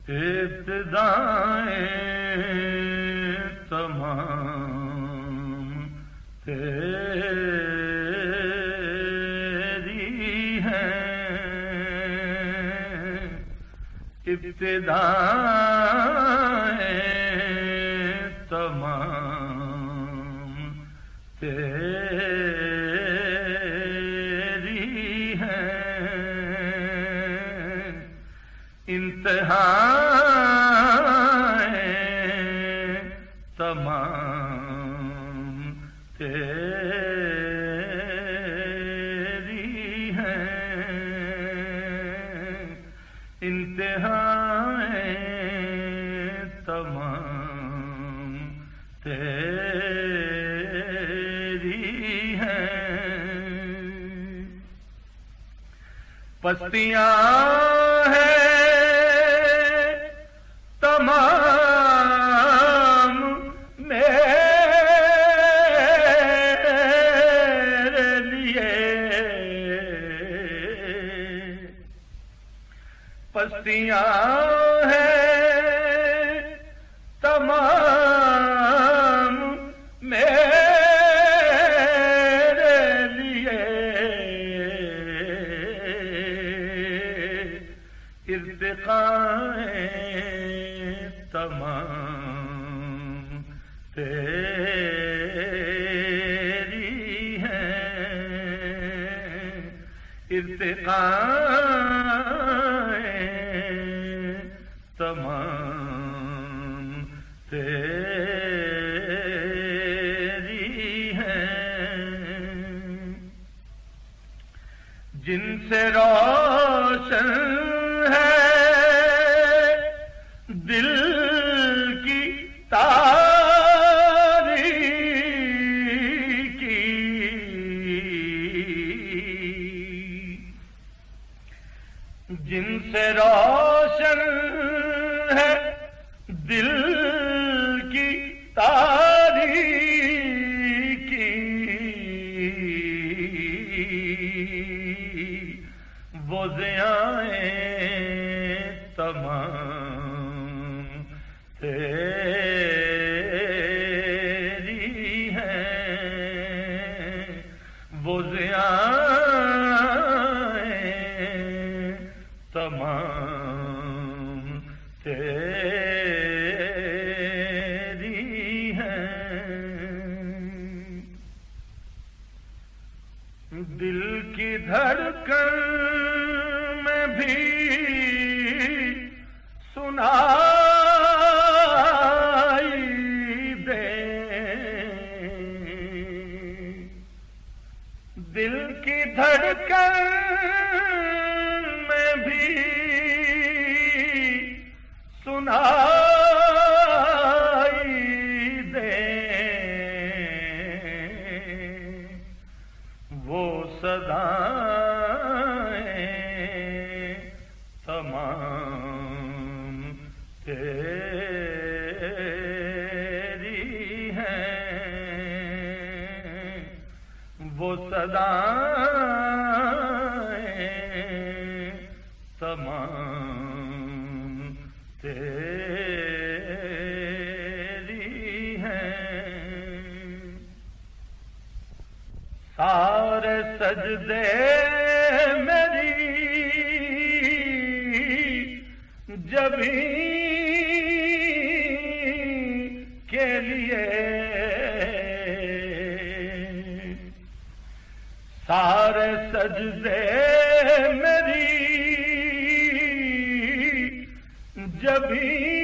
ابتدائیں تمام تیری ہیں، ابتدائیں تمام تیری ہیں، انتہائیں تمام تیری ہیں، انتہائیں تمام تیری ہیں، پستیاں ہیں تمام میرے لیے، پستیاں ہیں تمام میرے لیے، ارتقائیں تمام تیری ہیں، ارتقائیں تمام تیری ہیں، جن سے روشن ہے دل کی تاریکی، جن سے روشن ہے دل کی تاریکی، وہ ضیائیں تمام تیری ہیں، وہ ضیائیں تمام تیری ہیں، دل کی دھڑکن میں بھی سنائی دے، دل کی دھڑکن میں بھی سنائی دے، وہ صدائیں تمام تیری ہیں، وہ صدائیں تمام تیری ہیں، سارے سجدے میری جبیں کے لیے، سارے سجدے میری جبیں